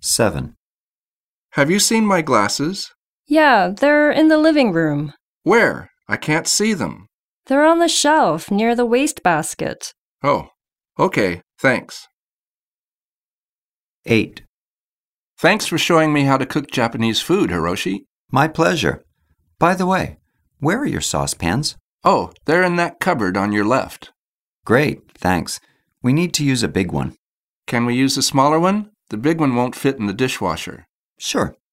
7. Have you seen my glasses? Yeah, they're in the living room. Where? I can't see them. They're on the shelf near the wastebasket. Oh, okay, thanks. 8. Thanks for showing me how to cook Japanese food, Hiroshi. My pleasure. By the way, where are your saucepans? Oh, they're in that cupboard on your left. Great, thanks. We need to use a big one. Can we use a smaller one? The big one won't fit in the dishwasher. Sure.